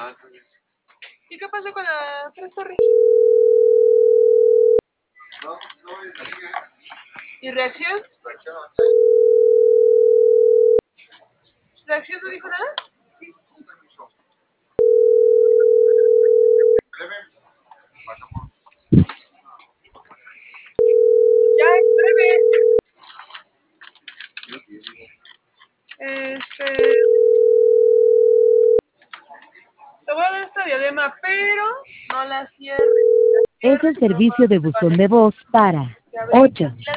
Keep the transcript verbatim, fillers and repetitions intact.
¿Y qué pasó con las tres torres? ¿Y reacción? ¿Reacción no dijo nada? Ya, en breve. Este... Te voy a dar esta diadema, pero no la cierres. Es el servicio de buzón de voz para ocho